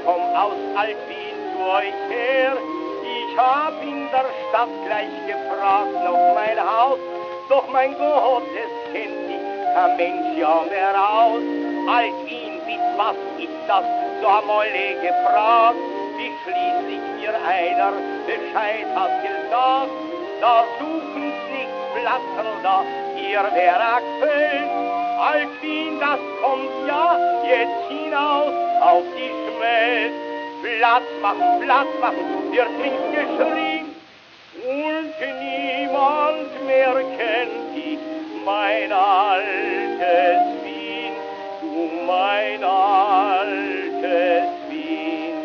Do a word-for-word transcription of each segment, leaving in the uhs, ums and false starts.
komm aus Alt-Wien zu euch her. Ich hab in der Stadt gleich gefragt nach mein Haus, doch mein Gott, es kennt sich kein Mensch ja mehr aus. Alt-Wien, bis was ist das? So haben alle gefragt, wie schließlich mir einer Bescheid hat gesagt. Da suchen's nicht Platzl da, ihr Werk fällt. Alt-Wien, das kommt ja jetzt hinaus auf die Schmelz. Platz machen, Platz machen, wird nicht geschrien. Und niemand mehr kennt dich, mein altes Wien, du mein altes Wien.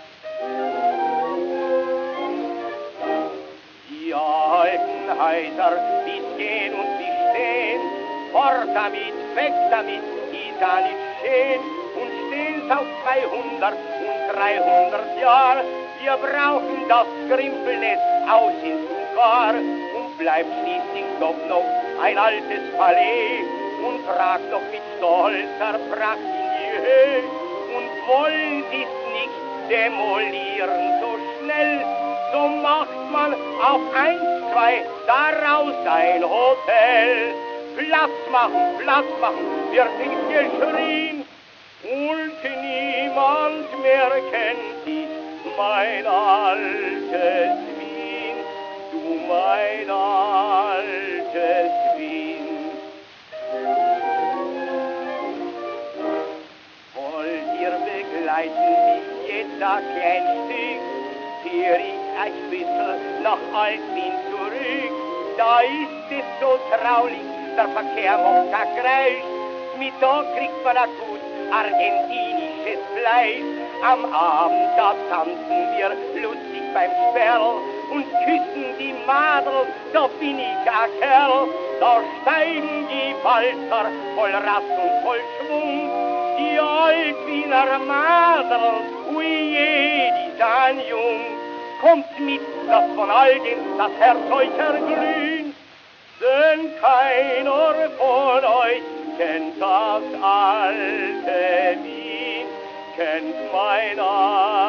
Die alten Häuser, die gehen und die stehen, fort damit, weg damit, die da nicht stehen, und stehen's auf zweihundert und dreihundert Jahre. Wir brauchen das Grimpelnetz aus ins Gar, und bleibt schließlich doch noch ein altes Palais und tragt doch mit stolzer Pracht in die Höhe. Und wollen sie's nicht demolieren so schnell, so macht man auf eins, zwei daraus ein Hotel. Platz machen, Platz machen, wird nicht geschrien, und niemand mehr kennt dich, mein altes Wien, du mein altes Wien. Wollt ihr begleiten mich jetzt ein klein Stück, führ ich ein bisschen nach Alt-Wien zurück. Da ist es so traulich, der Verkehr macht kein Geräusch. Mittag kriegt man ein gut argentinisches Fleisch. Am Abend, da tanzen wir lustig beim Sperl und küssen die Madel, da bin ich ein Kerl. Da steigen die Walzer voll Rast und voll Schwung, die Alt-Wiener Madel, uije, die sind jung. Kommt mit, dass von all dem das Herz euch erglüht, denn keiner von euch kennt das alte Wien, kennt mein